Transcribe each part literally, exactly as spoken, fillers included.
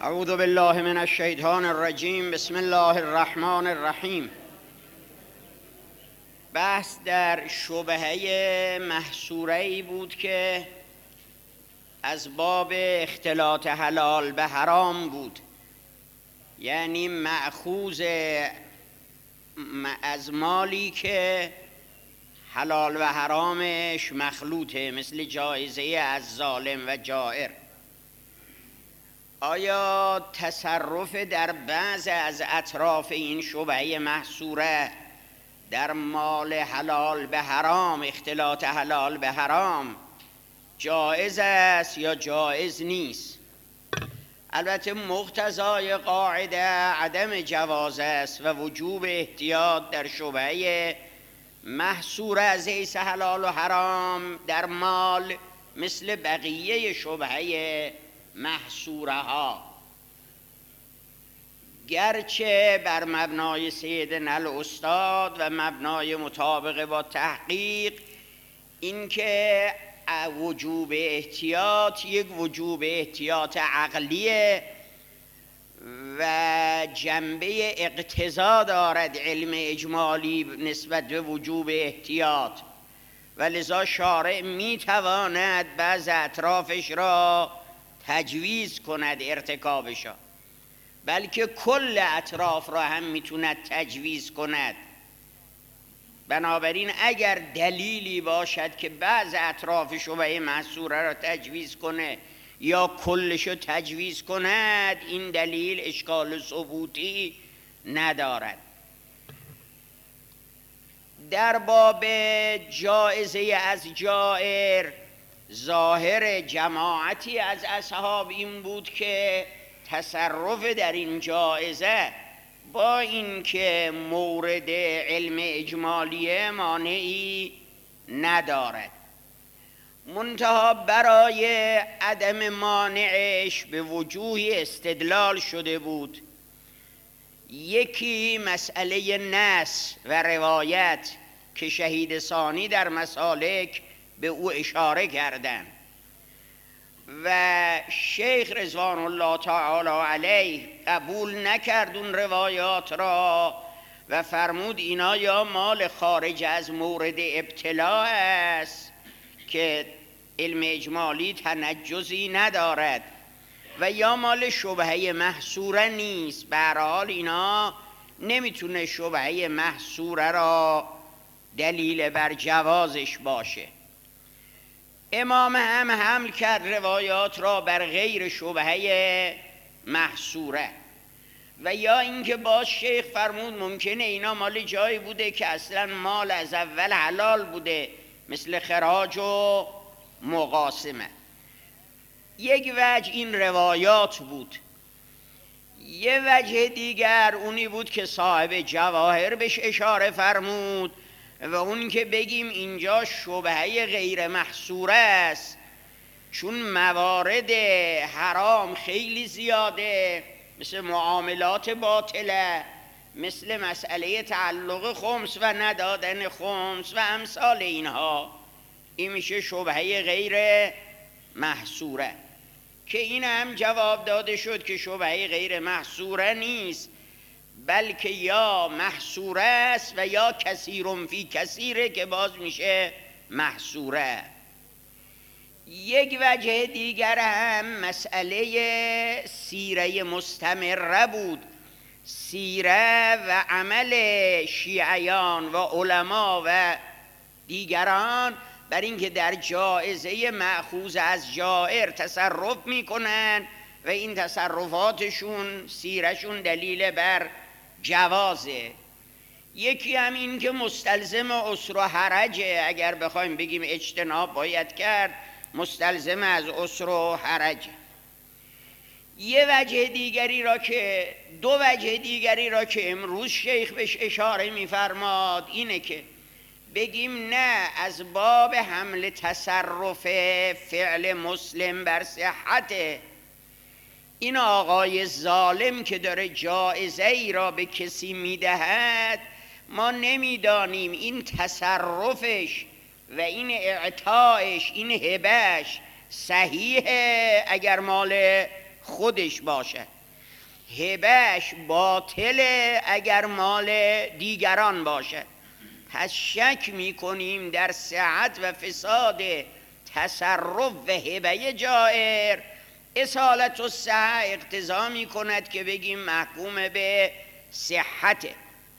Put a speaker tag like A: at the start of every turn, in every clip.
A: اعوذ بالله من الشیطان الرجیم. بسم الله الرحمن الرحیم. بحث در شبهه محصوره‌ای بود که از باب اختلاط حلال به حرام بود، یعنی مأخوذ از مالی که حلال و حرامش مخلوطه، مثل جایزه از ظالم و جائر. آیا تصرف در بعض از اطراف این شبهه محصوره در مال حلال به حرام، اختلاط حلال به حرام، جایز است یا جایز نیست؟ البته مقتضای قاعده عدم جواز است و وجوب احتیاط در شبهه محصوره از حیث حلال و حرام در مال مثل بقیه شبهه محصوره ها، گرچه بر مبنای سیدنا الاستاد و مبنای مطابق با تحقیق اینکه وجوب احتیاط یک وجوب احتیاط عقلیه و جنبه اقتضا دارد علم اجمالی نسبت به وجوب احتیاط، و لذا شارع میتواند بعض اطرافش را تجویز کند ارتکابش، بلکه کل اطراف را هم میتوند تجویز کند. بنابراین اگر دلیلی باشد که بعض اطراف شبهه محصوره را تجویز کنه یا کلشو تجویز کند، این دلیل اشکال ثبوتی ندارد. در باب جایزه از جائر، ظاهر جماعتی از اصحاب این بود که تصرف در این جایزه با اینکه مورد علم اجمالیه مانعی ندارد، منتها برای عدم مانعش به وجوهی استدلال شده بود. یکی مسئله نص و روایت که شهید ثانی در مسالک به او اشاره کردند و شیخ رضوان الله تعالی علیه قبول نکرد اون روایات را و فرمود اینا یا مال خارج از مورد ابتلاء است که علم اجمالی تنجزی ندارد و یا مال شبهه محصوره نیست. به هر حال اینا نمیتونه شبهه محصوره را دلیل بر جوازش باشه. امام هم حمل کرد روایات را بر غیر شبهه محصوره، و یا اینکه باز شیخ فرمود ممکنه اینا مال جایی بوده که اصلا مال از اول حلال بوده، مثل خراج و مقاسمه. یک وجه این روایات بود. یه وجه دیگر اونی بود که صاحب جواهر بهش اشاره فرمود و اون که بگیم اینجا شبهه غیر محصوره است، چون موارد حرام خیلی زیاده، مثل معاملات باطله، مثل مسئله تعلق خمس و ندادن خمس و امثال اینها، این میشه شبهه غیر محصوره، که این هم جواب داده شد که شبهه غیر محصوره نیست، بلکه یا محصوره است و یا کثیرم فی کثیره که باز میشه محصوره. یک وجه دیگر هم مسئله سیره مستمره بود، سیره و عمل شیعیان و علما و دیگران بر اینکه در جایزه مأخوذ از جائر تصرف میکنن و این تصرفاتشون سیرشون دلیل بر جوازه. یکی هم این که مستلزم عسر و حرجه، اگر بخوایم بگیم اجتناب باید کرد مستلزم از عسر و حرجه. یه وجه دیگری را که دو وجه دیگری را که امروز شیخ بهش اشاره میفرماد اینه که بگیم نه، از باب حمل تصرف فعل مسلم بر صحته، این آقای ظالم که داره جایزه ای را به کسی میدهد، ما نمیدانیم این تصرفش و این اعطایش، این هبهش صحیحه اگر مال خودش باشد. هبهش باطله اگر مال دیگران باشد. پس شک میکنیم در صحت و فساد تصرف و هبه جائر. اصالت الصحه اقتضا میکند که بگیم محکوم به صحته.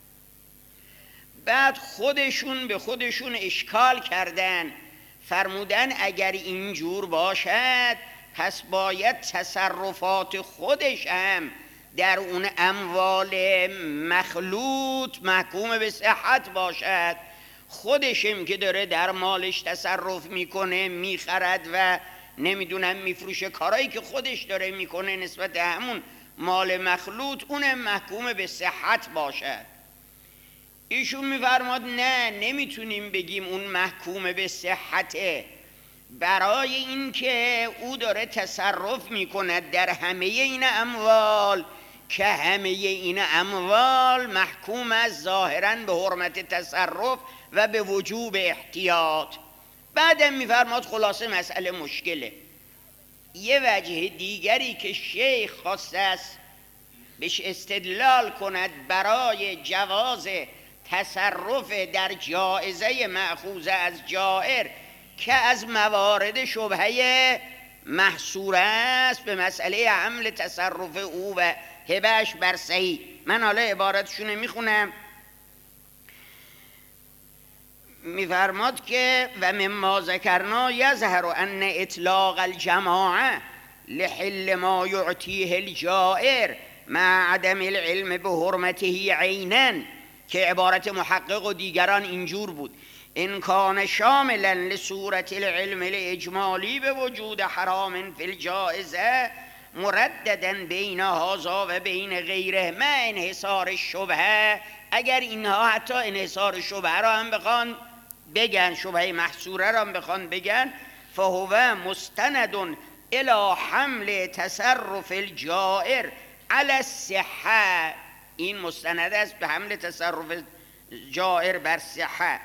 A: بعد خودشون به خودشون اشکال کردن، فرمودن اگر اینجور باشد پس باید تصرفات خودش هم در اون اموال مخلوط محکوم به صحت باشد. خودشم که داره در مالش تصرف میکنه، میخرد و نمیدونم میفروشه، کارایی که خودش داره میکنه نسبت همون مال مخلوط اونم محکوم به صحت باشد. ایشون میفرماد نه، نمیتونیم بگیم اون محکوم به صحته، برای اینکه او داره تصرف میکند در همه این اموال که همه این اموال محکوم از ظاهراً به حرمت تصرف و به وجوب احتیاط. بعدم میفرماد خلاصه مسئله مشکله. یه وجه دیگری که شیخ خواسته است بهش استدلال کند برای جواز تصرف در جائزه مأخوذه از جائر که از موارد شبهه محصور است به مسئله حمل تصرف او و هبهش بر صحیح. من حالا عبارتشونه میخونم. میفرماد که و مما ذکرنا یظهر ان اطلاق الجماعه لحل ما یعطیه الجائر مع عدم العلم به حرمته عینا، که عبارت محقق و دیگران اینجور بود، ان کان شاملا لصورت العلم الاجمالی به وجود حرام فی الجائزه مرددا بین هذا و بین غیره مع انحصار الشبهه. اگر اینها حتی انحصار شبهه را هم بخوان بگن، شبهه محصوره را هم بخوان بگن، فهو مستند الى حمل تصرف الجائر علی الصحه. این مستند است به حمل تصرف جائر بر صحه،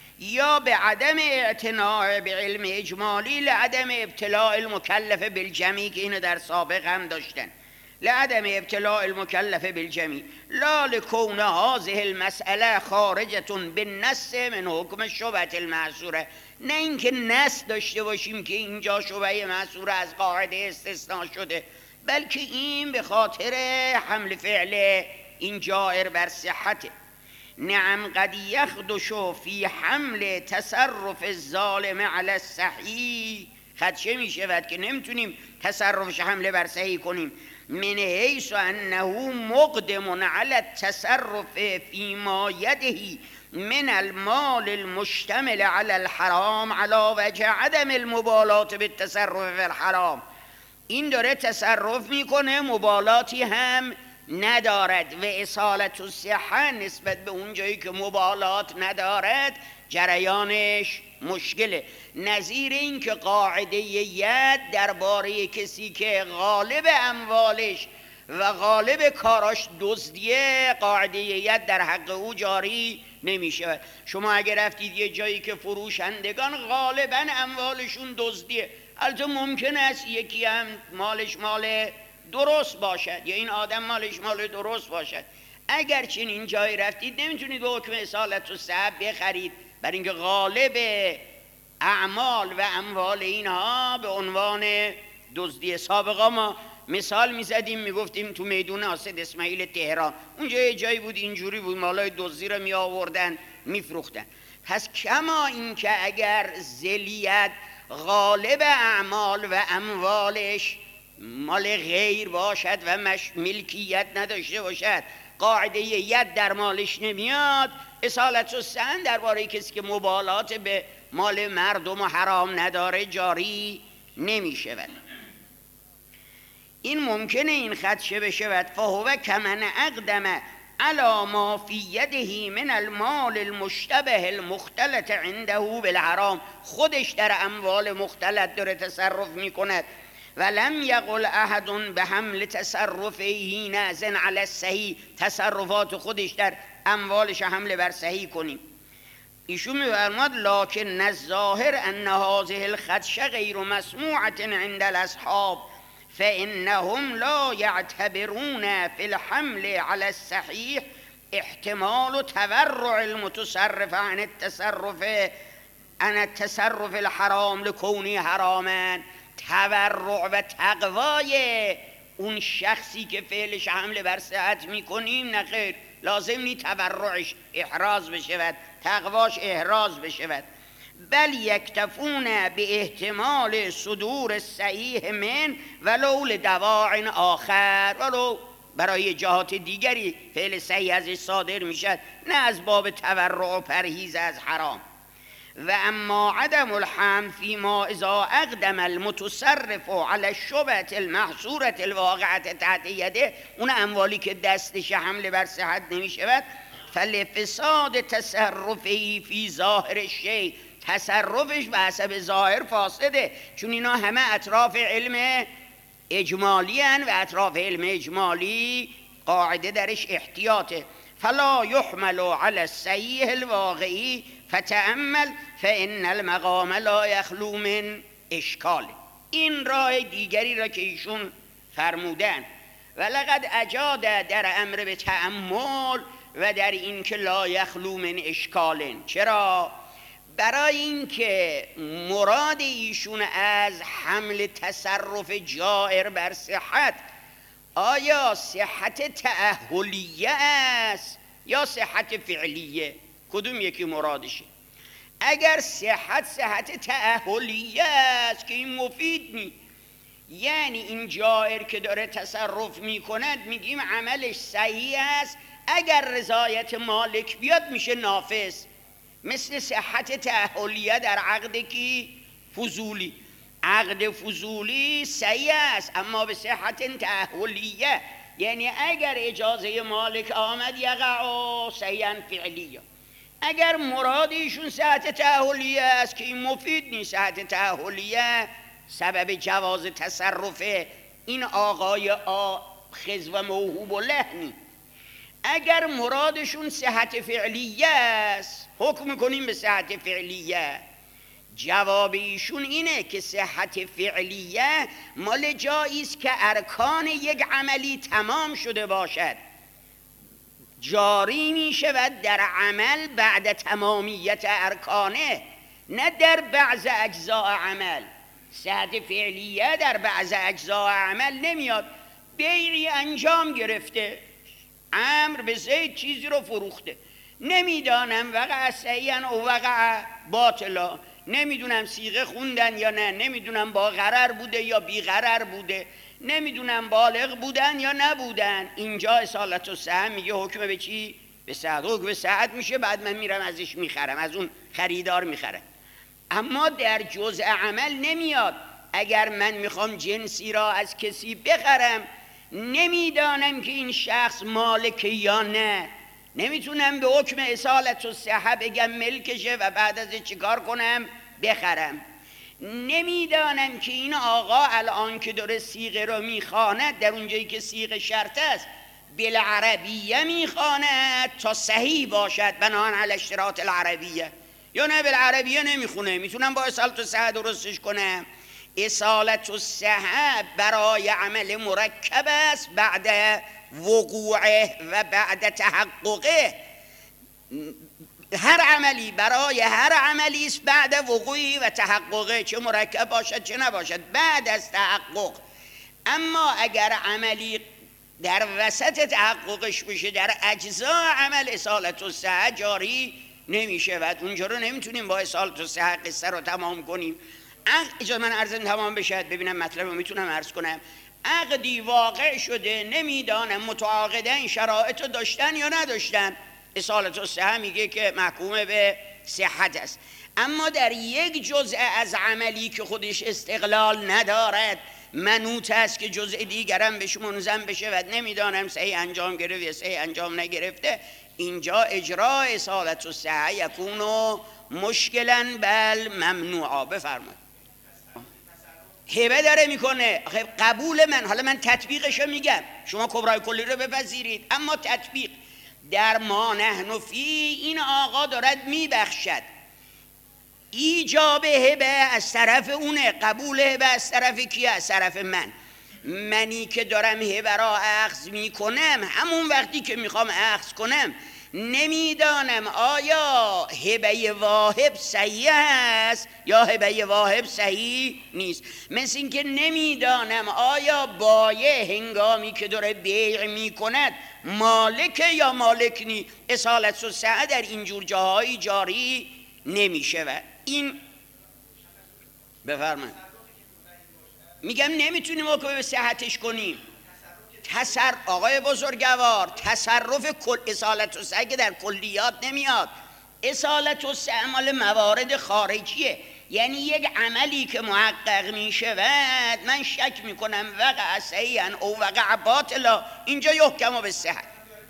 A: یا به عدم اعتناع به علم اجمالی لعدم ابتلاء المکلف بالجمی، که اینو در سابق هم داشتن، لعدم ابتلاء المکلف بالجمی لا لکون هذه المسئله خارجه بالنص من حکم الشبهه المحصوره. نه اینکه نص داشته باشیم که اینجا شبهه محصوره از قاعده استثناء شده، بلکه این به خاطر حمل فعل این جائر بر صحته. نعم قد یخدش فی حمل تصرف الظالم علی الصحیح، خدشه می شود که نمیتونیم تصرفش حمله بر صحیح کنیم، من حیث انه مقدم علی التصرف فی ما یده من المال المشتمل علی الحرام علی وجه عدم المبالات بالتصرف فی الحرام. این داره تصرف میکنه، مبالاتی هم ندارد، و اصالت الصحه نسبت به اون جایی که مبالات ندارد جریانش مشکله. نظیر این که قاعده ید درباره کسی که غالب اموالش و غالب کاراش دزدیه، قاعده ید در حق او جاری نمیشه. شما اگر رفتید یه جایی که فروشندگان غالبا اموالشون دزدیه، البته ممکن است یکی هم مالش مال درست باشد یا این آدم مالش مال درست باشد، اگر چنین جایی رفتید نمیتونید به حکم اصالت الصحه بخرید، برای اینکه غالب اعمال و اموال اینها به عنوان دزدی. سابقا ما مثال میزدیم میگفتیم تو میدون حاسد اسماعیل تهران، اونجا یه جایی بود اینجوری بود، مالای دزدی رو می آوردن میفروختن. پس کما این که اگر ذلیت غالب اعمال و اموالش مال غیر باشد و مش ملکیت نداشته باشد، قاعده ید در مالش نمیاد، اصالت الصحه درباره کسی که مبالات به مال مردم و حرام نداره جاری نمی شود. این ممکنه این خدشه بشود. فهو کمن اقدم علی ما فی یده من المال المشتبه المختلط عنده بالحرام، خودش در اموال مختلط داره تصرف می کند، ولم یقل احد به حمل تصرفه نازن علی الصحیح، تصرفات خودش در اموالش حمله بر صحیح کنیم. ایشون می‌فرماد لکن الظاهر ان هذه الخدشه غیر مسموعه عند الاصحاب فإنهم لا يعتبرون في الحمل على الصحيح احتمال تورع المتصرف عن التصرف عن التصرف الحرام لکونی حراما. تورع و تقوای اون شخصی که فعلش حمله بر صحت میکنیم نه خیر، لازم نی تورعش احراز بشود، تقواش احراز بشود. بل یکتفون به احتمال صدور صحیح من ولو لدواع آخر، ولو برای جهات دیگری فعل صحیح ازش صادر میشد، نه از باب تورع و پرهیز از حرام. و اما عدم الحمل فيما اذا اقدم المتصرف على الشبهة المحصورة الواقعة تحت يده، اون اموالی که دستش حمله بر صحت نمیشود، فلفساد تصرفی فی ظاهر الشیء، تصرفش به حسب ظاهر فاسده، چون اینا همه اطراف علم اجمالی هن و اطراف علم اجمالی قاعده درش احتیاطه. فلا يحمل على الصحيح الواقعی فتأمل فإن المقام لا يخلو من اشکال. این راه دیگری را که ایشون فرمودن ولقد اجاد در امر به تأمل و در این که لا یخلو من اشکال. چرا؟ برای اینکه مراد ایشون از حمل تصرف جائر بر صحت آیا صحت تأهلیه است یا صحت فعلیه؟ کدوم یکی مرادشه؟ اگر صحت صحت تأهلیه است که این مفید نی، یعنی این جائر که داره تصرف میکند میگیم عملش صحیح است، اگر رضایت مالک بیاد میشه نافذ. مثل صحت تأهلیه در عقد کی؟ فضولی. عقد فضولی صحیح است اما به صحت تأهلیه، یعنی اگر اجازه مالک آمد یقع صحیحاً فعلیه. اگر مرادیشون صحت تأهلیه است که این مفید نیست، صحت تأهلیه سبب جواز تصرف این آقای آخذ و موهوب و لحنی. اگر مرادشون صحت فعلیه است حکم میکنیم به صحت فعلیه. جواب ایشون اینه که صحت فعلیه مال جایی است که ارکان یک عملی تمام شده باشد، جاری می شود در عمل بعد تمامیت ارکانه، نه در بعض اجزاء عمل. صحت فعلیه در بعض اجزاء عمل نمیاد. بیعی انجام گرفته، امر به زید چیزی رو فروخته، نمیدانم وقع صحیحاً او وقع باطلا، نمیدونم صیغه خوندن یا نه، نمیدونم با غرر بوده یا بی غرر بوده، نمیدونم بالغ بودن یا نبودن. اینجا اصالت السهم میگه حکم به چی؟ به صحت. حکم به صحت میشه، بعد من میرم ازش میخرم، از اون خریدار میخرم. اما در جزء عمل نمیاد. اگر من میخوام جنسی را از کسی بخرم نمیدانم که این شخص مالک یا نه، نمیتونم به حکم اصالت الصحه بگم ملکشه و بعد از چیکار کنم؟ بخرم. نمیدانم که این آقا الان که داره صیغه رو میخواند در اونجایی که صیغه شرط است بالعربیه میخواند تا صحیح باشد بناهن علی اشتراط العربیه، یا نه بالعربیه نمیخونه، میتونم با اصالت الصحه درستش کنم. اصالت الصحه برای عمل مرکب است بعد وقوعه و بعد تحققه. هر عملی برای هر عملی است بعد وقوعی و تحققه، چه مرکب باشد چه نباشد، بعد از تحقق. اما اگر عملی در وسط تحققش بشه در اجزاء عمل اصالت الصحه جاری نمیشه و اونجا رو نمیتونیم با اصالت الصحه قصه رو تمام کنیم. اجازه من عرضم تمام بشه ببینم مطلب رو میتونم عرض کنم. عقدی واقع شده، نمیدانم متعاقدین شرایط رو داشتن یا نداشتن، اصالت الصحه میگه که محکوم به صحت است. اما در یک جزء از عملی که خودش استقلال ندارد، منوط است که جزء دیگرم بهش منظم بشه و نمیدانم صحیح انجام گرفت یا صحیح انجام نگرفته، اینجا اجرا اصالت الصحه یکون مشکلا بل ممنوعا. بفرمایید. هبه داره میکنه قبول من، حالا من تطبیقشو میگم، شما کبرای کلی رو بپذیرید، اما تطبیق در ما نحن فی این آقا دارد میبخشد. ایجاب هبه از طرف اونه، قبول هبه از طرف کیه؟ از طرف من. منی که دارم هبه را اخذ میکنم، همون وقتی که میخوام اخذ کنم نمیدانم آیا هبه واهب صحیح است یا هبه واهب صحیح نیست. مثل این که نمیدانم آیا بایع هنگامی که داره بیع میکند مالک یا مالک نی. اصالت الصحه در اینجور جاهایی جاری نمیشه. و این بفرمایید. میگم نمیتونیم حکم به صحتش کنیم. تصر آقای بزرگوار، تصرف کل اصالت الصحه که در کلیات نمیاد. اصالت الصحه مال موارد خارجیه، یعنی یک عملی که محقق میشود من شک میکنم وقع صحیحا او وقع باطلا، اینجا یحکم به صحت.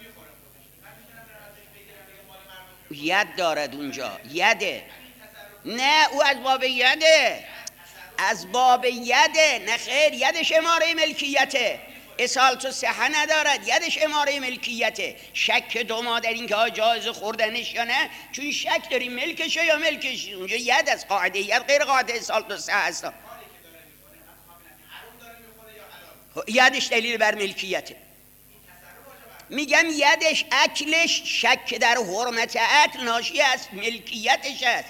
A: ید دارد اونجا، یده. نه او از باب یده، از باب یده. نه خیر، یدش اماره ملکیته. اصالت الصحه ندارد، یدش اماره ملکیته. شک دو ما در این که ها جایز خوردنش یا نه، چون شک داریم ملکشه یا ملکش. اونجا ید از قاعده ید غیر قاعده اصالت الصحه هست. یدش دلیل بر ملکیته. میگم یدش اکلش شک در حرمت اکل ناشی از ملکیتش است.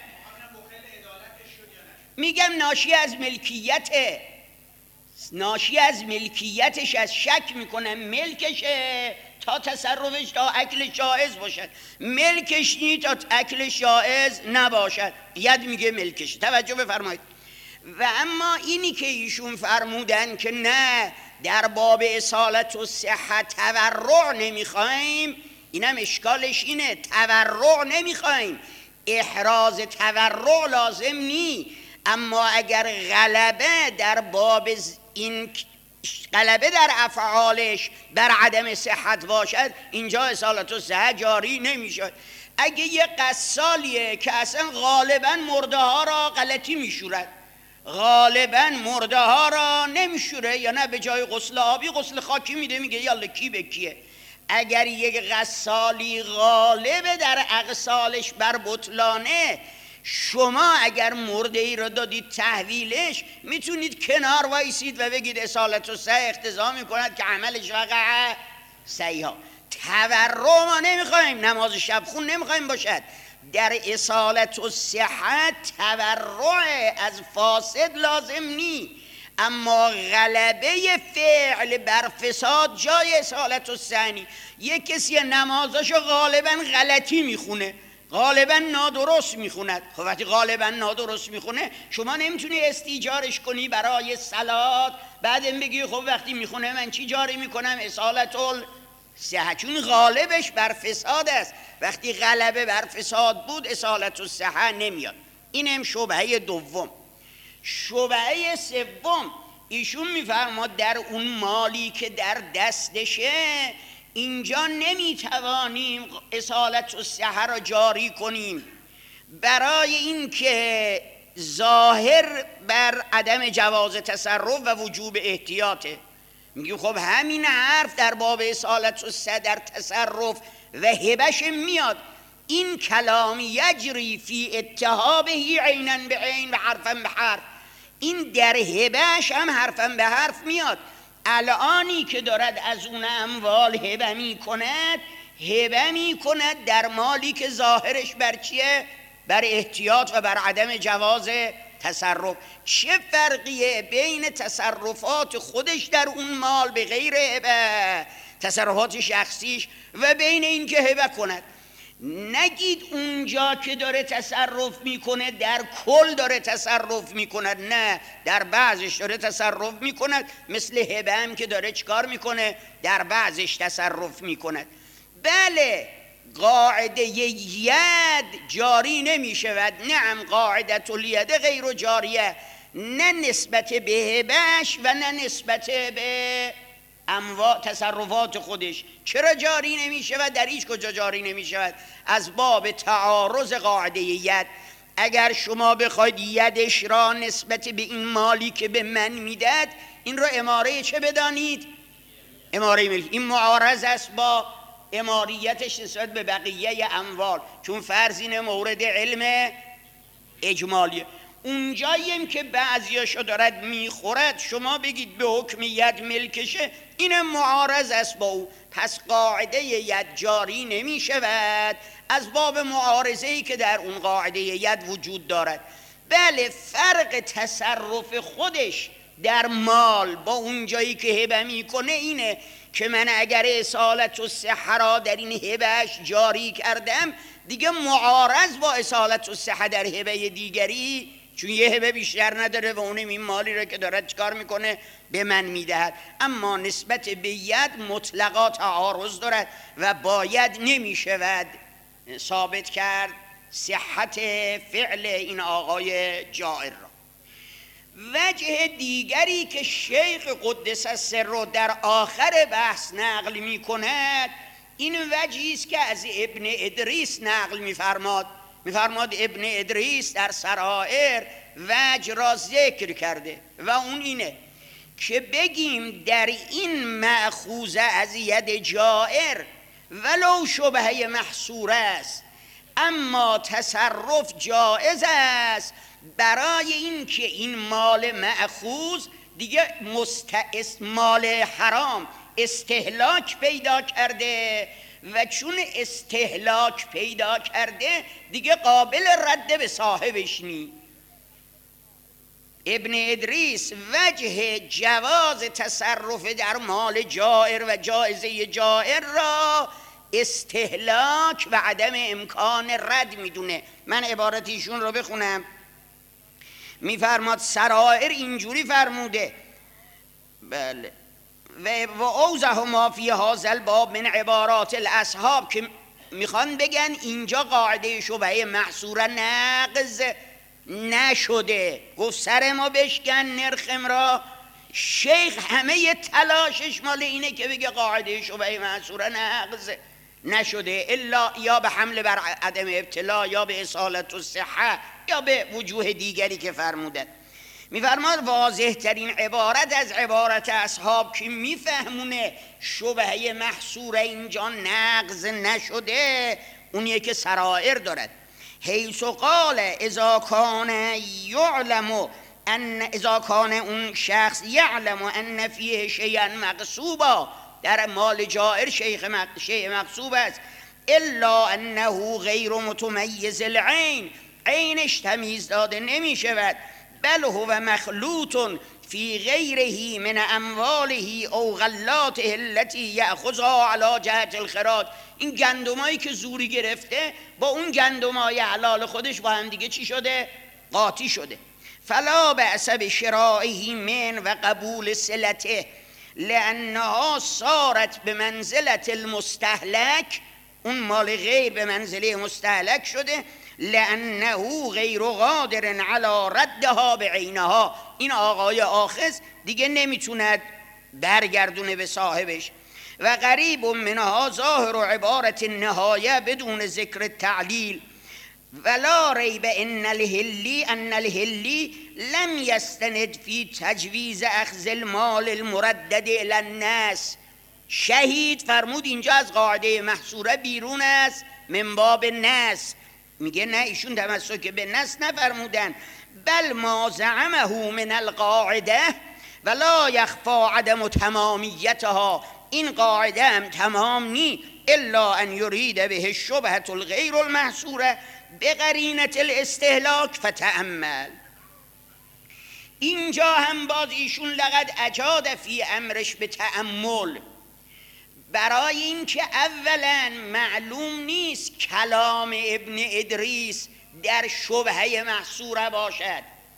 A: میگم ناشی از ملکیته، ناشی از ملکیتش از شک میکنم ملکشه تا تصرفش تا اکل جائز باشد، ملکش نی تا اکل جائز نباشد. ید میگه ملکش. توجه بفرمایید. و اما اینی که ایشون فرمودن که نه در باب اصالت الصحه تورع نمیخوایم، اینم اشکالش اینه. تورع نمیخوایم، احراز تورع لازم نی. اما اگر غلبه در باب این غلبه در افعالش بر عدم صحت باشد، اینجا اصالت الصحه جاری نمیشد. اگه یه قصالیه که اصلا غالبا مرده ها را غلطی میشورد، غالبا مرده ها را نمیشوره، یا نه به جای غسل آبی غسل خاکی میده، میگه یالا کی به کیه. اگر یک قصالی غالب در اغسالش بر بطلانه، شما اگر مرده ای را دادید تحویلش، میتونید کنار وایسید و بگید اصالت الصحه اقتضا میکند که عملش وقع صحیحا. تورع ما نمیخوایم، نماز شب خون نمیخوایم باشد. در اصالت الصحه تورع از فاسد لازم نی، اما غلبه فعل بر فساد جای اصالت الصحه نی. یک کسی نمازاشو غالبا غلطی میخونه، غالبا نادرست میخوند. خب وقتی غالبا نادرست میخونه، شما نمیتونی استیجارش کنی برای صلات، بعدم بگی خب وقتی میخونه من چی جاری میکنم؟ اصالت الصحه، چون غالبش بر فساد است. وقتی غلبه بر فساد بود اصالت الصحه نمیاد. اینم شبهه دوم. شبهه سوم، ایشون میفرماد در اون مالی که در دستشه اینجا نمیتوانیم اصالت الصحه را جاری کنیم، برای اینکه ظاهر بر عدم جواز تصرف و وجوب احتیاطه. میگیم خب همین حرف در باب اصالت الصحه در تصرف و هبش میاد. این کلام یجری فی اتهابه عینا به عین و حرفا به حرف، این در هبش هم حرفا به حرف میاد. الانی که دارد از اون اموال هبه می کند، هبه می کند در مالی که ظاهرش بر چیه؟ بر احتیاط و بر عدم جواز تصرف. چه فرقیه بین تصرفات خودش در اون مال به غیر هبه، تصرفات شخصیش، و بین این که هبه کند؟ نگید اونجا که داره تصرف میکنه در کل داره تصرف میکند، نه، در بعضش داره تصرف میکند. مثل هبه هم که داره چکار میکنه؟ در بعضش تصرف میکند. بله، قاعده ید جاری نمیشود. نعم، قاعدت الید غیر جاریه، نه نسبت به هبهش و نه نسبت به اموال تصرفات خودش. چرا جاری نمی شود؟ در هیچ کجا جاری نمی شود. از باب تعارض قاعده ید. اگر شما بخواید یدش را نسبت به این مالی که به من میداد، این را اماره چه بدانید؟ اماره ملک. این معارض است با اماریتش نسبت به بقیه اموال، چون فرض اینه مورد علم اجمالیه. اونجاییم که بعضیاشو دارد میخورد شما بگید به حکم ید ملکشه، این معارض است با او، پس قاعده ید جاری نمی شود از باب معارضه‌ای که در اون قاعده ید وجود دارد. بله فرق تصرف خودش در مال با اون جایی که هبه میکنه اینه که من اگر اصالت و صحه را در این هبهش جاری کردم دیگه معارض با اصالت و صحه در هبه دیگری، چون یه هبه بیشتر نداره و اونم این مالی را که دارد چکار میکنه به من میدهد. اما نسبت به ید مطلقا تعارض دارد و باید نمیشود ثابت کرد صحت فعل این آقای جائر را. وجه دیگری که شیخ قدس السر در آخر بحث نقل می کند این وجهی است که از ابن ادریس نقل می‌فرماد. می‌فرماد ابن ادریس در سرائر وجه را ذکر کرده و اون اینه که بگیم در این مأخوذه از ید جائر ولو شبهه محصور است اما تصرف جائز است، برای این که این مال مأخوذ دیگه مستعس مال حرام استهلاک پیدا کرده و چون استهلاک پیدا کرده دیگه قابل رد به صاحبش نی. ابن ادریس وجه جواز تصرف در مال جائر و جایزه جائر را استهلاک و عدم امکان رد میدونه. من عبارت ایشون رو بخونم. میفرماد سرائر اینجوری فرموده، بله، و اوضح ما فی هذا الباب من عبارات الاصحاب، که میخوان بگن اینجا قاعده شبهه محصوره نقض نشده. گفت سر ما بشکن نرخم را. شیخ همه تلاشش مال اینه که بگه قاعده شبهه محصوره نقض نشده، الا یا به حمل بر عدم ابتلا یا به اصالت و صحه یا به وجوه دیگری که فرمودن. میفرماد واضح ترین عبارت از عبارت اصحاب که میفهمونه شبهه محصوره اینجا نقض نشده اونیه که سرائر دارد. حیث قال اذا کان یعلم ان اذا کان اون شخص یعلم ان فیه شیئا مغصوبا، در مال جائر شیخ شیء مغصوب است، الا انه غیر متمیز العین، عینش تمیز داده نمی شود، بل هو مخلوط فی غیره من امواله او غلاته التي یأخذها علی جهت الخراج. این گندمایی که زوری گرفته با اون گندمای حلال خودش با هم دیگه چی شده؟ قاطی شده. فلا بأس بشرائه من و قبول صلته لانها صارت به منزلت المستهلک، اون مال غیر به منزله مستهلک شده، لانه غیر قادر علی ردها بعینها، این آقای آخذ دیگه نمیتوند برگردونه به صاحبش. و قریب منها ظاهر عبارت النهایه بدون ذکر تعلیل، ولا ریب ان الهلی ان الهلی لم یستند فی تجویز اخذ المال المردد الی الناس. شهید فرمود اینجا از قاعده محصوره بیرون است من باب نص. میگه نه ایشون تمسک به نص نفرمودن، بل ما زعمه من القاعده ولا یخفى عدم تمامیتها، این قاعده هم تمام نی الا ان یرید به الشبهة الغیر المحصوره بقرینة الاستهلاک فتأمل. اینجا هم باز ایشون لقد اجاد فی امرش به تأمل، برای اینکه اولا معلوم نیست کلام ابن ادریس در شبهه محصوره باشد،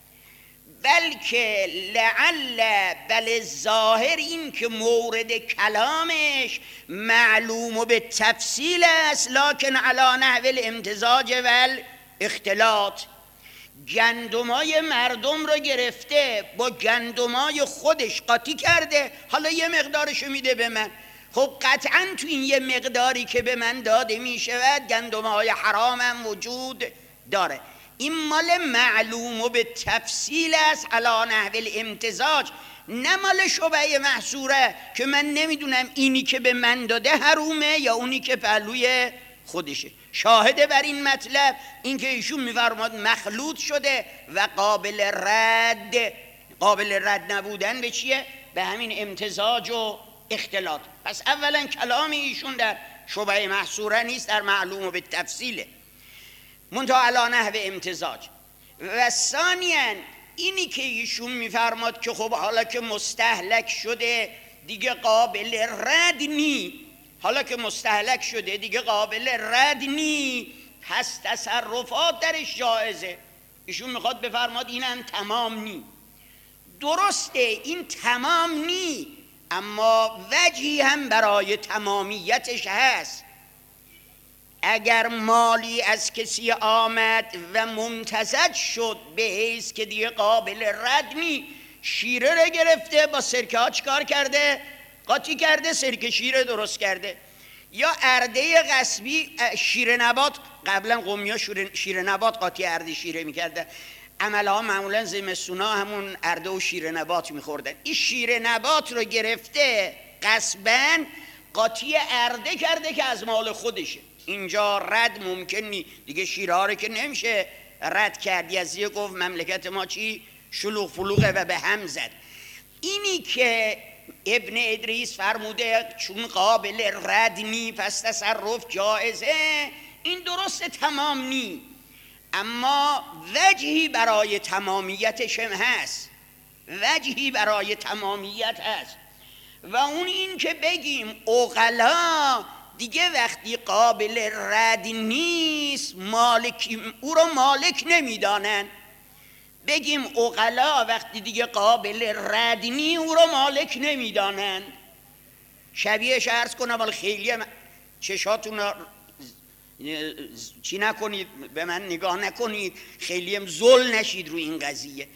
A: بلکه لعل بل ظاهر این که مورد کلامش معلوم و به تفصیل است، لکن علی نحو الامتزاج و الاختلاط. گندمای مردم رو گرفته با گندمای خودش قاطی کرده، حالا یه مقدارشو میده به من. خب قطعا تو این یه مقداری که به من داده میشود گندمای حرام هم وجود داره. این مال معلوم و به تفصیل است علی نحو الامتزاج، نه مال شبهه محصوره که من نمیدونم اینی که به من داده حرومه یا اونی که پهلوی خودشه. شاهده بر این مطلب اینکه ایشون میفرماد مخلوط شده و قابل رد، قابل رد نبودن به چیه؟ به همین امتزاج و اختلاط. پس اولا کلام ایشون در شبهه محصوره نیست، در معلوم و به تفصیله، منتها علی نحو امتزاج. و ثانیاً اینی که ایشون میفرماد که خب حالا که مستهلک شده دیگه قابل رد نی، حالا که مستهلک شده دیگه قابل رد نی، پس تصرفات درش جایزه. ایشون میخواد بفرماد اینم تمام نی. درسته این تمام نی، اما وجهی هم برای تمامیتش هست. اگر مالی از کسی آمد و ممتزج شد به حیث که دیگه قابل رد نی، شیره رو گرفته با سرکه ها چکار کرده؟ قاطی کرده، سرکه شیره درست کرده. یا ارده غصبی، شیره نبات، قبلا قومی ها شیره نبات قاطی ارده شیره میکرده، عمل ها معمولا زمستونا همون ارده و شیره نبات میخوردن. این شیره نبات رو گرفته غصباً قاطی ارده کرده که از مال خودشه. اینجا رد ممکن نی دیگه، شیره ها رو که نمیشه رد کرد. یزیه گفت مملکت ما چی؟ شلوغ فلوغه و به هم زد. اینی که ابن ادریس فرموده چون قابل رد نی پس تصرف جایزه، این درست تمام نی، اما وجهی برای تمامیتش هم هست، وجهی برای تمامیت هست. و اون این که بگیم عقلا دیگه وقتی قابل رد نیست مالک او رو مالک نمیدانن. بگیم عقلا وقتی دیگه قابل رد نی او رو مالک نمیدانن. شبیهش عرض کنم، ولی خیلی چشاتون چی نکنید، به من نگاه نکنید، خیلی هم زل نشید روی این قضیه.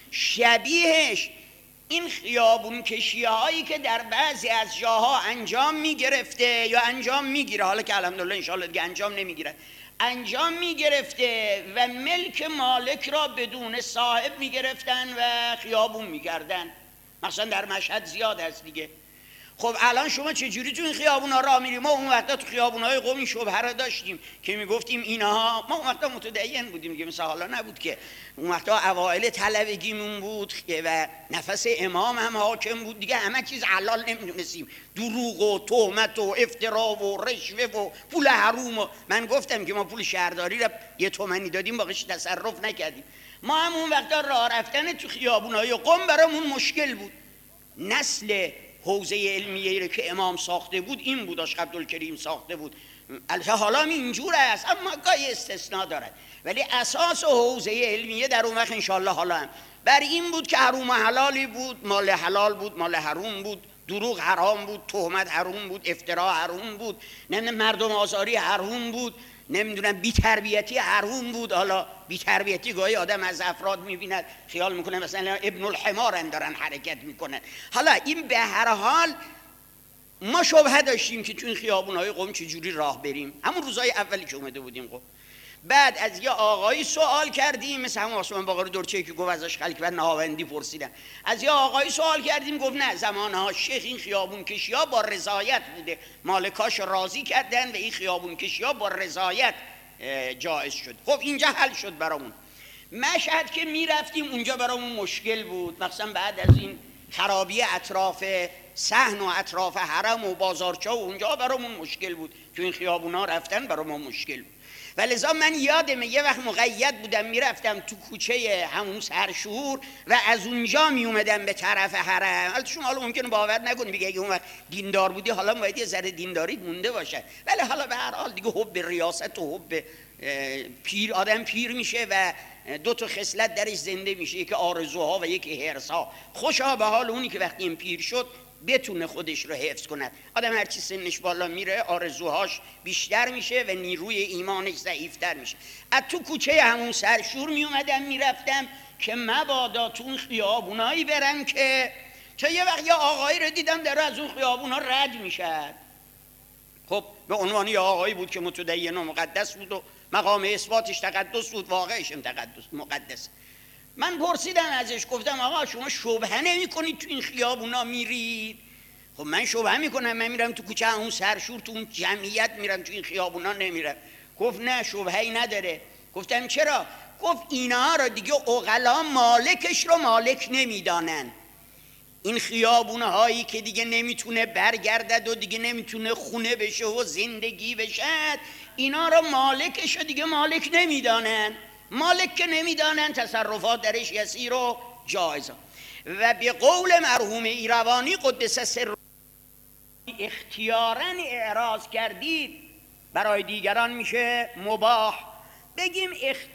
A: شبیهش این خیابون کشیه هایی که در بعضی از جاها انجام میگرفته یا انجام میگیره، حالا که الحمدلله انشاءالله دیگه انجام نمیگیره، انجام میگرفته و ملک مالک را بدون صاحب میگرفتن و خیابون میکردن. مثلا در مشهد زیاد هست دیگه. خب الان شما چجوری تو این خیابونا راه میریم؟ ما اون وقتا تو خیابونای قم این شبهه را داشتیم که میگفتیم اینها، ما اون وقتا متدین بودیم دیگه، مثل حالا نبود که. اون وقتا اوائل طلبگیمون بود و نفس امام هم حاکم بود دیگه، همه چیز حلال نمیدونستیم، دروغ و تهمت و افترا و رشوه و پول حروم. و من گفتم که ما پول شهرداری را یه تومنی دادیم باقیش تصرف نکردیم. ما هم اون وقتا راه رفتن تو خیابونای قم برامون مشکل بود. نسل حوزه علمیه که امام ساخته بود این بود، آش عبدالکریم ساخته بود. البته حالا هم اینجور است اما گاهی استثناء دارد، ولی اساس حوزه علمیه در اون وقت انشاءالله حالا هم بر این بود که حروم حلالی بود، مال حلال بود، مال حروم بود، دروغ حرام بود، تهمت حروم بود، افترا حروم بود، نمیدونم مردم آزاری حروم بود، نمیدونم بی تربیتی حروم بود. حالا بی تربیتی گاهی آدم از افراد میبیند خیال میکنه مثلا ابن الحمارن دارن حرکت میکنن. حالا این به هر حال ما شبهه داشتیم که تو این خیابونهای قم چجوری راه بریم. همون روزهای اولی که اومده بودیم قم، بعد از یه آقایی سوال کردیم، مثل همون آسمان باقر دورچه‌ای که گفت ازش خلق و نهاوندی پرسیدن، از یه آقایی سوال کردیم گفت نه زمانها شیخ این خیابون کشی‌ها با رضایت بوده، مالکاش راضی کردن و این خیابون کشی‌ها با رضایت جایز شد. خب اینجا حل شد برامون. مشهد که میرفتیم اونجا برامون مشکل بود، مثلا بعد از این خرابی اطراف صحن و اطراف حرم و بازارچه و اونجا برامون مشکل بود، تو این خیابونا رفتن برامون مشکل بود. ولذا من یادمه یه وقت مقید بودم میرفتم تو کوچه همون سرشور و از اونجا می اومدم به طرف حرم. حالا شما حالا ممکنه باور نکنید، بگه اگه اون وقت دیندار بودی حالا باید یه ذره دینداری مونده باشه، ولی حالا به هر حال دیگه حب ریاست و حب پیر، آدم پیر میشه و دو تا خصلت درش زنده میشه، یکی آرزوها و یکی حرصها. خوشا به حال اونی که وقتی این پیر شد بتونه خودش رو حفظ کند. آدم هرچی سنش بالا میره آرزوهاش بیشتر میشه و نیروی ایمانش ضعیفتر میشه. از تو کوچه همون سرشور میومدم میرفتم که مبادا تو اون خیابونایی برم که تا یه وقت یه آقایی رو دیدم در از اون خیابونا رد میشد. خب به عنوان یه آقایی بود که متدین و مقدس بود و مقام اثباتش تقدس بود، واقعش هم تقدس مقدس. من پرسیدم ازش، گفتم آقا شما شبهه نمی کنید تو این خیابونا میرید؟ خب من شبهه میکنم، من میرم تو کوچه اون سرشور، تو اون جمعیت میرم، تو این خیابونا نمیرم. گفت نه شبهه‌ای نداره. گفتم چرا؟ گفت اینا رو دیگه عقلا مالکش رو مالک نمیدانن. این خیابونه هایی که دیگه نمیتونه برگردد و دیگه نمیتونه خونه بشه و زندگی بشد، اینا رو مالکش رو دیگه مالک نمیدانن. مالک که نمیدانن تصرفات درش یسیر و جایزه. و به قول مرحوم ایروانی قدس سر اختیاراً اعراض کردید برای دیگران میشه مباح. بگیم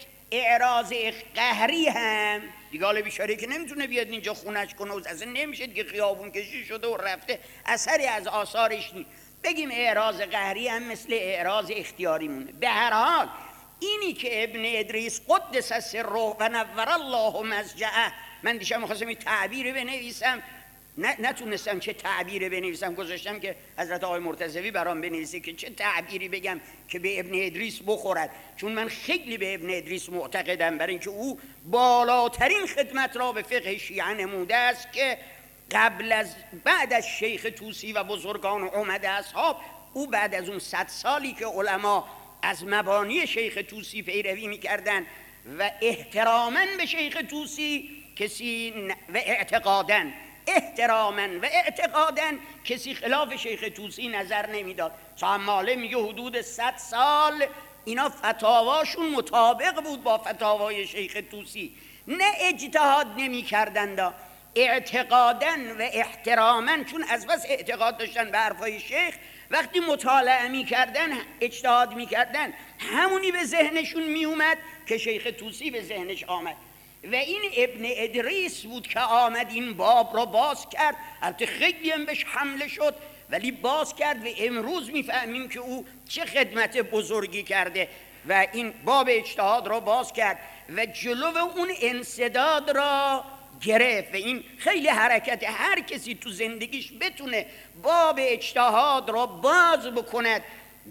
A: اعراض قهری هم دیگه، حالا بیچاره که نمیتونه بیاد اینجا خونش کنه و اصلا نمیشه دیگه، خیابون کشی شده و رفته، اثری از آثارش نیست. بگیم اعراض قهری هم مثل اعراض اختیاری مونه. به هر حال اینی که ابن ادریس قدس سره و نور الله مضجعه، من دیشب می‌خواستم این تعبیر بنویسم، نتونستم چه تعبیری بنویسم، گذاشتم که حضرت آقای مرتضوی برام بنویسه که چه تعبیری بگم که به ابن ادریس بخورد، چون من خیلی به ابن ادریس معتقدم، برای اینکه او بالاترین خدمت را به فقه شیعه نموده است که قبل از بعد از شیخ طوسی و بزرگان اومده اصحاب، او بعد از اون صد سالی که علما از مبانی شیخ طوسی پیروی میکردن و احتراما به شیخ طوسی کسی و اعتقادا احتراما و اعتقادا کسی خلاف شیخ طوسی نظر نمیداد. ساماله میگه حدود صد سال اینا فتاواشون مطابق بود با فتاوای شیخ طوسی، نه اجتهاد نمی کردند، اعتقادا و احتراما، چون از بس اعتقاد داشتن به حرفای شیخ، وقتی مطالعه می کردن اجتهاد می کردن همونی به ذهنشون می اومد که شیخ طوسی به ذهنش آمد. و این ابن ادریس بود که آمد این باب را باز کرد. البته خیلی هم بهش حمله شد ولی باز کرد و امروز میفهمیم که او چه خدمت بزرگی کرده و این باب اجتهاد را باز کرد و جلو اون انسداد را گرفت. و این خیلی حرکت، هر کسی تو زندگیش بتونه باب اجتهاد را باز بکند،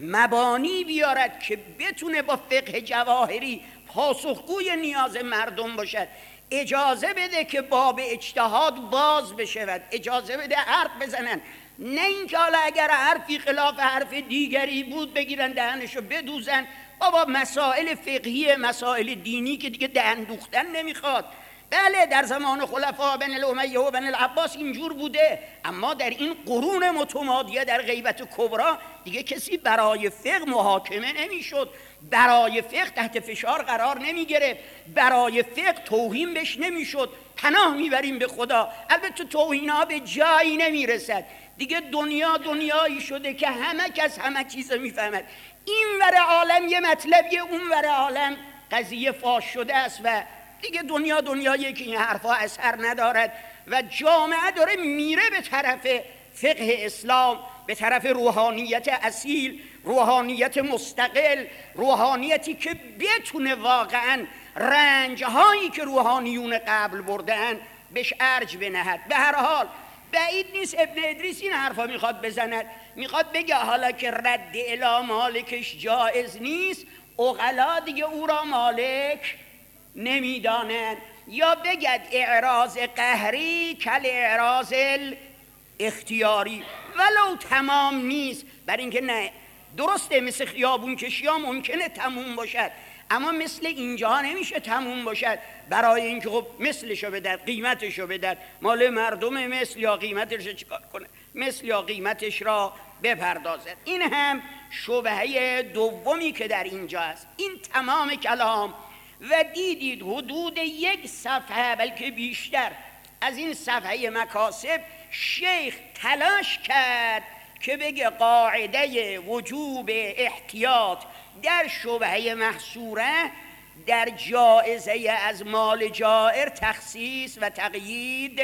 A: مبانی بیارد که بتونه با فقه جواهری پاسخگوی نیاز مردم باشد، اجازه بده که باب اجتهاد باز بشود، اجازه بده حرف بزنن، نه اینکه حالا اگر حرفی خلاف حرف دیگری بود بگیرن دهنشو بدوزن. بابا مسائل فقهی، مسائل دینی که دیگه دهن دوختن نمیخواد. بله در زمان خلفا بن الامیه و بن العباس اینجور بوده، اما در این قرون متمادیه در غیبت کبرا دیگه کسی برای فقه محاکمه نمیشد، برای فقه تحت فشار قرار نمی گرفت، برای فقه توهین بش نمیشد. پناه میبریم به خدا، البته توهین ها به جایی نمیرسد دیگه. دنیا دنیایی شده که همه کس همه چیز میفهمد. این ور عالم یه مطلبیه، اون ور عالم قضیه فاش شده است و دیگه دنیا دنیایی که این حرفا اثر ندارد و جامعه داره میره به طرف فقه اسلام، به طرف روحانیت اصیل، روحانیت مستقل، روحانیتی که بتونه واقعا رنجهایی که روحانیون قبل بردن بهش ارج بنهد. به هر حال بعید نیست ابن ادریس این حرفا میخواد بزند، میخواد بگه حالا که رد الی مالکش جایز نیست، عقلا دیگه او را مالک نمیدانند. یا بگد اعراض قهری کل اعراض اختیاری، ولو تمام نیست، بر اینکه نه درسته مثل خیابون کشی ها ممکنه تموم باشد، اما مثل اینجا نمیشه تموم باشد. برای اینکه خب مثلشو بدن، قیمتشو بدن، مال مردم مثل یا قیمتش رو چیکار کنه، مثل یا قیمتش را بپردازد. این هم شبهه دومی که در اینجا است. این تمام کلام و دیدید حدود یک صفحه بلکه بیشتر از این صفحه مکاسب شیخ تلاش کرد که بگه قاعده وجوب احتیاط در شبهه محصوره در جائزه از مال جائر تخصیص و تقیید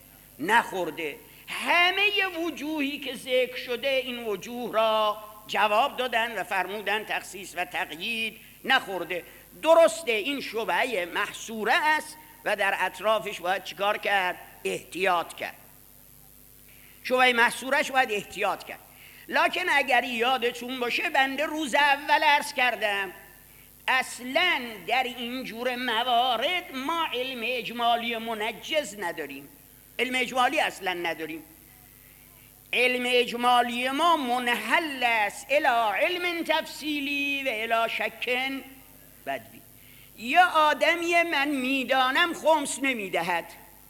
A: نخورده. همه وجوهی که ذکر شده این وجوه را جواب دادن و فرمودن تخصیص و تقیید نخورده. درسته این شبهه محصوره است و در اطرافش باید چیکار کرد؟ احتیاط کرد. شبهه محصورش باید احتیاط کرد. لکن اگر یادتون باشه بنده روز اول عرض کردم اصلا در اینجور موارد ما علم اجمالی منجز نداریم، علم اجمالی اصلا نداریم. علم اجمالی ما منحل است الی علم تفصیلی و الی شکن بدوی. یا آدمی من میدانم خمس نمیدهد،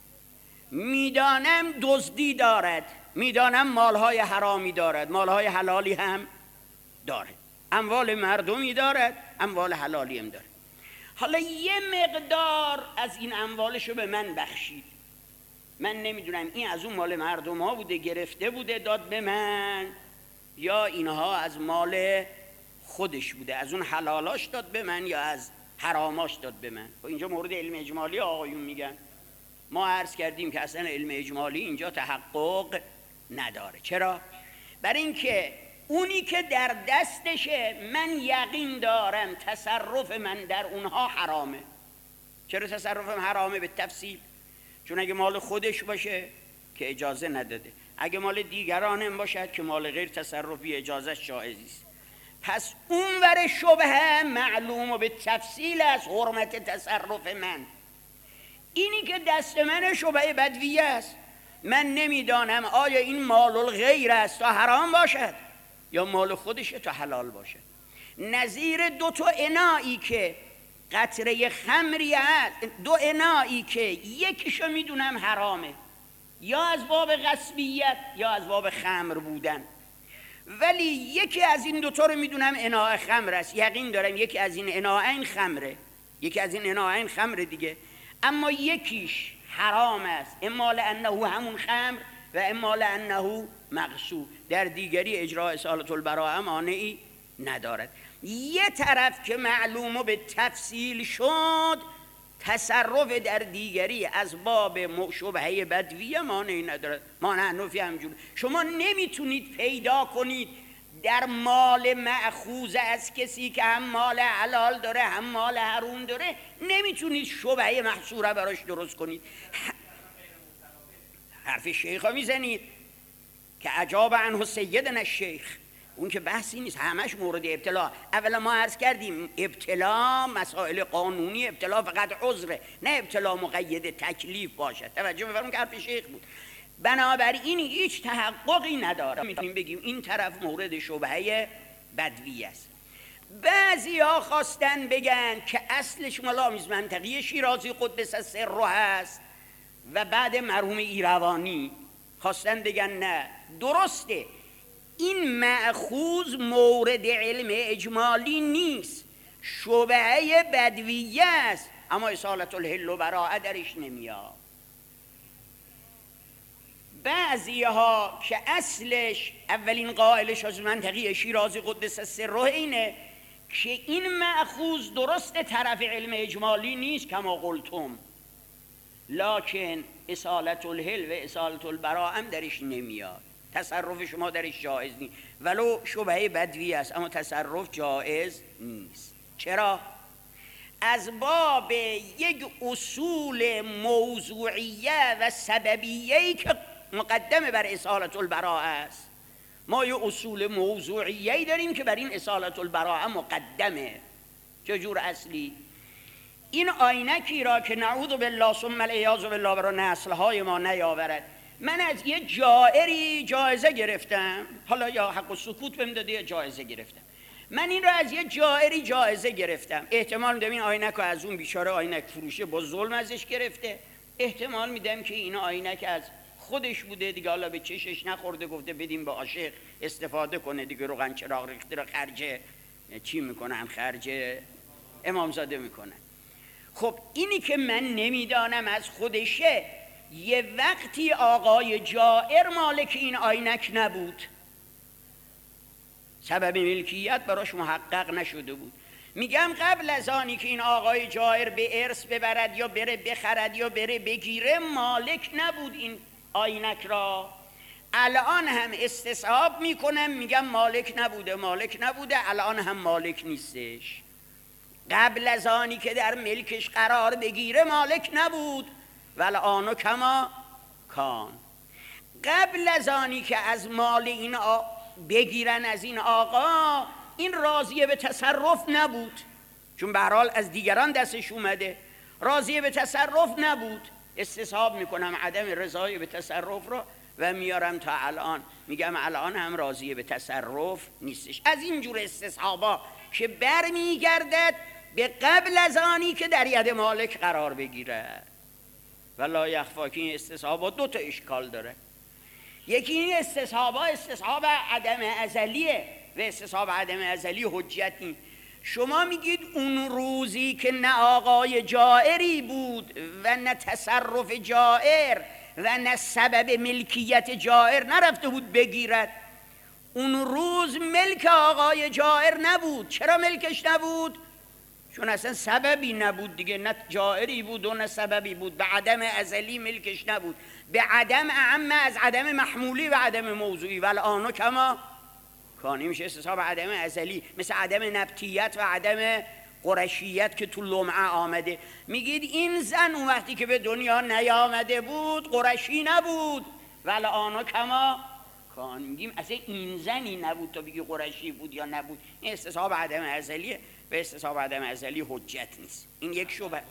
A: میدانم دزدی دارد، میدانم مالهای حرامی دارد، مالهای حلالی هم دارد، اموال مردمی دارد، اموال حلالی هم دارد. حالا یه مقدار از این اموالشو به من بخشید، من نمیدونم این از اون مال مردم ها بوده گرفته بوده داد به من، یا اینها از مال خودش بوده، از اون حلالاش داد به من یا از حراماش داد به من. و اینجا مورد علم اجمالی آقایون میگن. ما عرض کردیم که اصلا علم اجمالی اینجا تحقق نداره. چرا؟ برای اینکه اونی که در دستشه من یقین دارم تصرف من در اونها حرامه. چرا تصرفم حرامه؟ به تفصیل. چون اگه مال خودش باشه که اجازه نداده، اگه مال دیگرانم باشد که مال غیر تصرفی اجازه جایزی است. پس اون ور شبهه معلوم و به تفصیل از حرمت تصرف من. اینی که دست من شبهه بدویه است، من نمیدانم آیا این مال الغیر است تا حرام باشد یا مال خودشه تا حلال باشد. نظیر دو تا انایی که قطره خمری هست، دو انایی که یکیشو میدونم حرامه یا از باب غصبیت یا از باب خمر بودن، ولی یکی از این دوتا رو میدونم اناء خمر است، یقین دارم یکی از این اناءین خمره، یکی از این اناءین خمره دیگه، اما یکیش حرام است، اما لانه همون خمر و اما لانه مغصوب، در دیگری اجراء اصالة البراءه مانعی ندارد. یه طرف که معلوم و به تفصیل شد، تصرف در دیگری از باب شبهه بدویه مانعی ندارد. ما نحنفی همجور شما نمیتونید پیدا کنید در مال مأخوذ از کسی که هم مال حلال داره هم مال حرام داره، نمیتونید شبهه محصوره براش درست کنید. حرف شیخ ها میزنید که عجاب عنه سیدنا الشیخ، اون که بحثی نیست، همش مورد ابتلا. اولا ما عرض کردیم ابتلا مسائل قانونی، ابتلا فقط عذره، نه ابتلا مقید تکلیف باشد. توجه بفرمایید که حرف شیخ بود. بنابراین هیچ تحققی نداره میتونیم بگیم این طرف مورد شبهه بدوی است. بعضی ها خواستن بگن که اصلش ملامیز منطقی شیرازی قدس سره هست و بعد مرحوم ایروانی خواستن بگن نه درسته، این مأخوذ مورد علم اجمالی نیست، شبهه بدویه است، اما اصالة الحل و براءه درش نمیاد. بعضی ها که اصلش اولین قائلش از منطقی شیرازی قدس سره اینه که این مأخوذ درست طرف علم اجمالی نیست کما قلتم، لکن اصالة الحل و اصالة البراءه هم درش نمیاد، تصرف شما درش جایز نیست، ولو شبهه بدوی است اما تصرف جایز نیست. چرا؟ از باب یک اصول موضوعیه و سببیه‌ای که مقدمه بر اصالة البراءه است. ما یه اصول موضوعیه‌ای داریم که بر این اصالة البراءه مقدمه. چجور اصلی؟ این آینکی را که نعوذ بالله ثم العیاذ بالله برای نسل‌های ما نیاورد، من از یه جائری جایزه گرفتم، حالا یا حق و سکوت بهم داده یا جایزه گرفتم، من این را از یه جائری جایزه گرفتم، احتمال میدم این آینک رو از اون بیچاره آینک فروشه با ظلم ازش گرفته، احتمال میدم که این آینک از خودش بوده دیگه، حالا به چشش نخورده گفته بدیم به عاشق استفاده کنه دیگه، روغن چراغ ریخته رو خرج چی میکنن؟ خرج امامزاده میکنن. خب اینی که من نمیدانم از خودشه، یه وقتی آقای جائر مالک این آینک نبود، سبب ملکیت براش محقق نشده بود. میگم قبل از آنی که این آقای جائر به ارث ببرد یا بره بخرد یا بره بگیره، مالک نبود این آینک را. الان هم استصحاب میکنم میگم مالک نبوده، مالک نبوده، الان هم مالک نیستش. قبل از آنی که در ملکش قرار بگیره مالک نبود، والآن کما کان. قبل از آنی که از مال این آ... بگیرن از این آقا، این راضیه به تصرف نبود، چون به هر حال از دیگران دستش اومده، راضیه به تصرف نبود. استصحاب میکنم عدم رضای به تصرف را و میارم تا الان، میگم الان هم راضیه به تصرف نیستش. از اینجور استصحابا که برمیگردد به قبل از آنی که در ید مالک قرار بگیرد. و لا یخفا که این استصحابا دو تا اشکال داره. یکی این استصحابا استصحاب عدم ازلیه و استصحاب عدم ازلی حجت نیست. شما میگید اون روزی که نه آقای جائری بود و نه تصرف جائر و نه سبب ملکیت جائر نرفته بود بگیرد، اون روز ملک آقای جائر نبود. چرا ملکش نبود؟ چون اصلا سببی نبود دیگه، نه جائری بود و نه سببی بود. به عدم ازلی ملکش نبود، به عدم اعم از عدم محمولی و عدم موضوعی. ولی آنو کما کانی میشه استصحاب عدم ازلی، مثل عدم نبتیت و عدم قرشیت که تو لمعه آمده. میگید این زن اون وقتی که به دنیا نیامده بود قرشی نبود. ولی آنو کما کان، میگیم اصلا این زنی نبود تا بگی قرشی بود یا نبود. این استصحاب عدم ازلیه و استصحاب عدم ازلی حجت نیست. این یک شبه.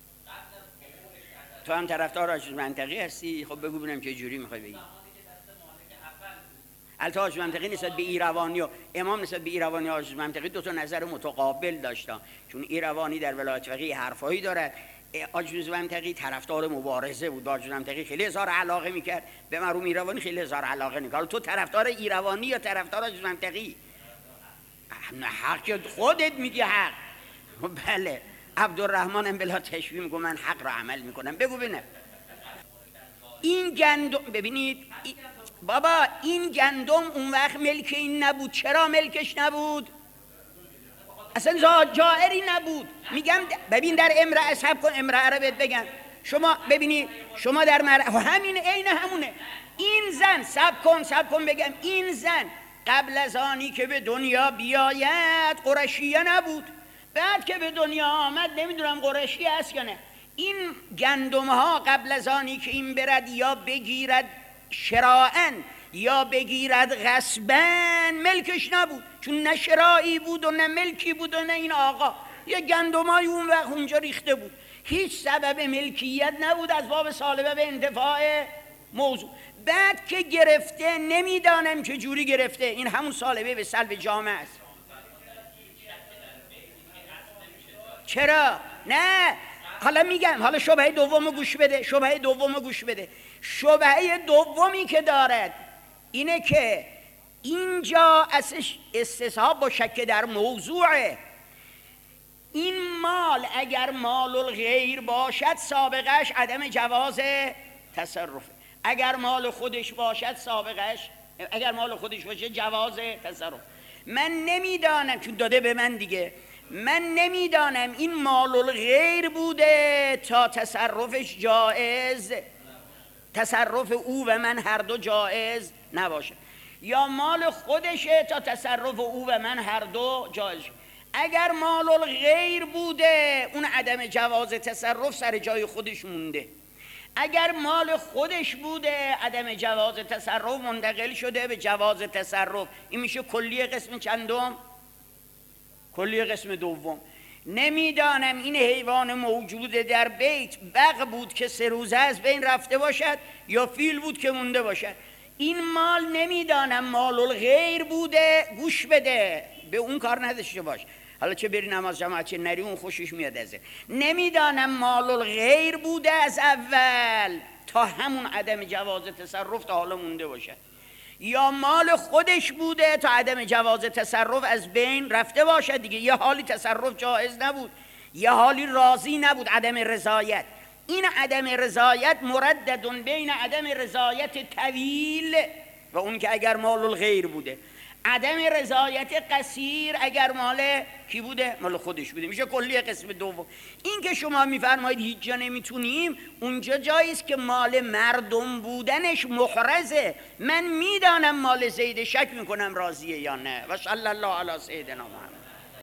A: تو هم طرفدار حاج منطقی هستی؟ خب بگو ببینم چه جوری میخوای بگی. البته حاج منطقی نسبت به ایروانی و امام نسبت به ایروانی و حاج منطقی دو تا نظر متقابل داشتن، چون ایروانی در ولایت فقیه حرفایی دارد، حاج منطقی طرفدار مبارزه بود. حاج منطقی خیلی اظهار علاقه میکرد به مرحوم ایروانی، خیلی اظهار علاقه نمیکرد. تو طرفدار ایروانی یا طرفدار حاج منطقی؟ نه حق خودت میگی حق. بله عبدالرحمن هم بلا تشبیه میگه من حق را عمل میکنم. بگو ببینم این گندم، ببینید بابا این گندم اون وقت ملک این نبود. چرا ملکش نبود؟ اصلا جائری نبود. میگم ببین در امرأه سب کن، امرأه رو بهت بگم. شما ببینید شما در مرأه همین عین همونه. این زن سب کن سب کن بگم این زن قبل از آنی که به دنیا بیاید قرشیه نبود. بعد که به دنیا آمد نمیدونم قرشی است یا نه. این گندم ها قبل از آنی که این برد یا بگیرد شراعاً یا بگیرد غصباً ملکش نبود، چون نه شراعی بود و نه ملکی بود و نه این آقا. یه گندمای اون وقت اونجا ریخته بود، هیچ سبب ملکیت نبود از باب سالبه به انتفاع موضوع. بعد که گرفته نمیدانم چه جوری گرفته، این همون سالبه به سلب جامعه است. چرا؟ نه حالا میگم، حالا شبهه دوم گوش بده، شبهه دوم گوش بده. شبهه دومی که دارد اینه که اینجا استصحاب با شک در موضوعه. این مال اگر مال الغیر باشد سابقش عدم جواز تصرفه، اگر مال خودش باشد سابقش، اگر مال خودش باشه جواز تصرف. من نمیدانم، چون داده به من دیگه، من نمیدانم این مال الغیر بوده تا تصرفش جائز، تصرف او و من هر دو جائز نباشه، یا مال خودشه تا تصرف او و من هر دو جائز. اگر مال الغیر بوده اون عدم جواز تصرف سر جای خودش مونده. اگر مال خودش بوده عدم جواز تصرف منتقل شده به جواز تصرف. این میشه کلیه قسم چندم؟ کلیه قسم دوم. نمیدانم این حیوان موجود در بیت بغ بود که سه روزه از بین رفته باشد یا فیل بود که مونده باشد. این مال نمیدانم مال الغیر بوده. گوش بده، به اون کار نداشته باش. حالا چه بری نماز جماعت چه نری اون خوشش میاد ازه. نمیدانم مال الغیر بوده از اول تا همون عدم جواز تصرف تا حالا مونده باشد، یا مال خودش بوده تا عدم جواز تصرف از بین رفته باشد دیگه. یه حالی تصرف جایز نبود، یه حالی راضی نبود، عدم رضایت. این عدم رضایت مرددون بین عدم رضایت طویل و اون که اگر مال الغیر بوده، عدم رضایت قصیر اگر مال کی بوده؟ مال خودش بوده. میشه کلیه قسم دوم. این که شما میفرمایید هیچ جا نمیتونیم، اونجا جاییست که مال مردم بودنش محرزه. من میدانم مال زید، شک میکنم راضیه یا نه. و صلی الله علی سیدنا محمد.